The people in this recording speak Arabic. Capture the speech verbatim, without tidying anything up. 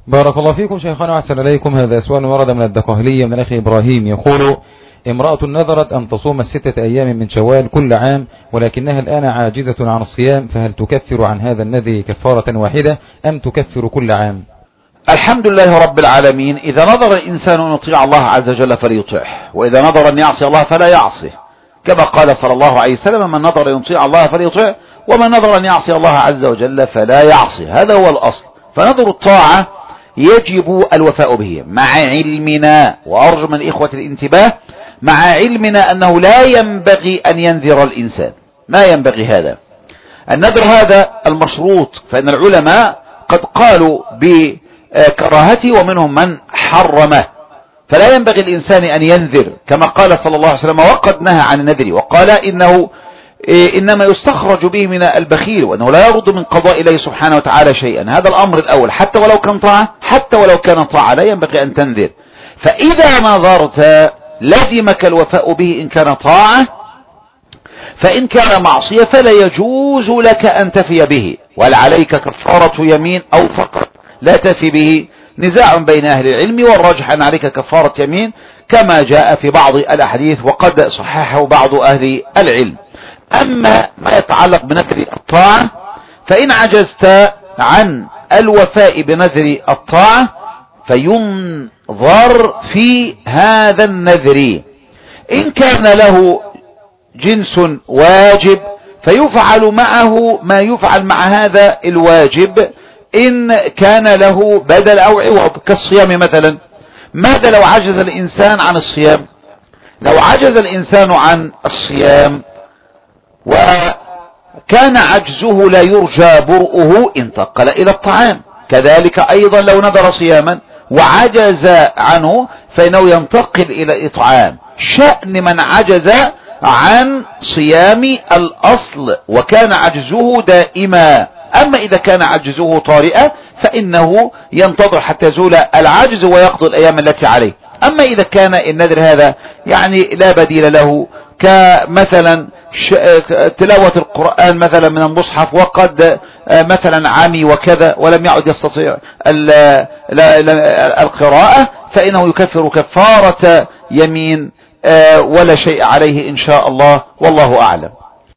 بارك الله فيكم شيخنا وأحسن إليكم. هذا سؤال ورد من الدقهلية من الأخ إبراهيم يقول: امرأة نذرت أن تصوم الستة أيام من شوال كل عام، ولكنها الآن عاجزة عن الصيام، فهل تكفر عن هذا النذر كفارة واحدة أم تكفر كل عام؟ الحمد لله رب العالمين. إذا نظر الإنسان أن يطيع الله عز وجل فليطيعه، وإذا نظر أن يعصي الله فلا يعصيه، كما قال صلى الله عليه وسلم: من نظر أن يطيع الله فليطيعه، ومن نظر أن يعصي الله عز وجل فلا يعصي. هذا هو الأصل. فنظر الطاعة يجب الوفاء به مع علمنا، وأرجو من الإخوة الانتباه، مع علمنا أنه لا ينبغي أن ينذر الإنسان، ما ينبغي هذا النذر هذا المشروط، فإن العلماء قد قالوا بكراهته ومنهم من حرمه، فلا ينبغي الإنسان أن ينذر، كما قال صلى الله عليه وسلم: وقد نهى عن النذر وقال إنه إنما يستخرج به من البخيل، وأنه لا يرد من قضاء الله سبحانه وتعالى شيئا. هذا الأمر الأول، حتى ولو كان طاعة، حتى ولو كان طاعة لا ينبغي أن تنذر. فإذا نظرت لزمك الوفاء به إن كان طاعة، فإن كان معصية فلا يجوز لك أن تفي به، ولا عليك كفارة يمين أو فقط لا تفي به. نزاع بين أهل العلم، والراجح أن عليك كفارة يمين كما جاء في بعض الأحاديث، وقد صححه بعض أهل العلم. أما ما يتعلق بنذر الطاعة، فإن عجزت عن الوفاء بنذر الطاعة فينظر في هذا النذر. إن كان له جنس واجب فيفعل معه ما يفعل مع هذا الواجب، إن كان له بدل أو عوض، كالصيام مثلا. ماذا لو عجز الإنسان عن الصيام؟ لو عجز الإنسان عن الصيام وكان عجزه لا يرجى برؤه انتقل إلى الطعام. كذلك أيضا لو نذر صياما وعجز عنه فإنه ينتقل إلى الإطعام. شأن من عجز عن صيام الأصل وكان عجزه دائما. أما إذا كان عجزه طارئا فإنه ينتظر حتى يزول العجز ويقضي الأيام التي عليه. أما إذا كان النذر هذا يعني لا بديل له، كمثلا تلاوة القرآن مثلا من المصحف وقد مثلا عمي وكذا ولم يعد يستطيع القراءة، فإنه يكفر كفارة يمين ولا شيء عليه إن شاء الله، والله أعلم.